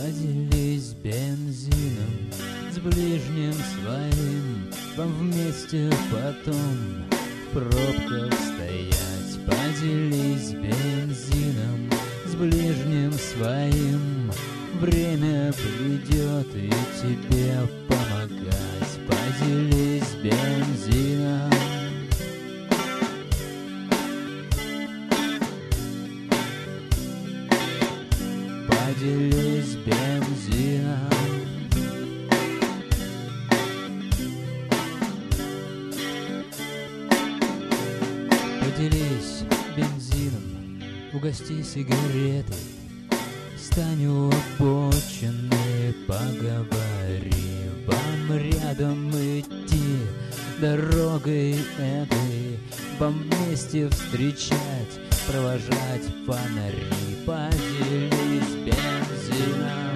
Поделись бензином с ближним своим, вам вместе потом в пробках стоять. Поделись бензином с ближним своим, время придет и тебе помогать. Поделись бензином. Поделись бензином. Поделись бензином, угости сигаретой, стань у обочины, поговори. Вам рядом идти дорогой этой, вам вместе встречать, провожать фонари. Поделись бензином.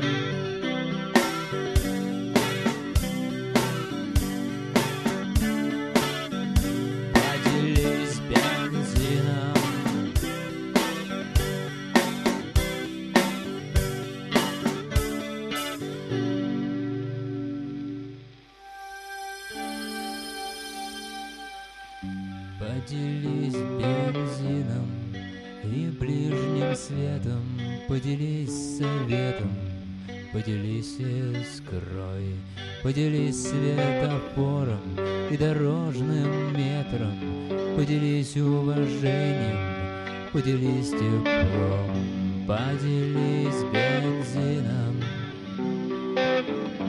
Поделись бензином. Поделись бензином и ближним светом, поделись советом, поделись искрой, поделись светофором и дорожным метром, поделись уважением, поделись теплом, поделись бензином.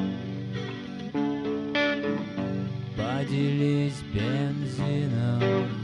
Поделись бензином.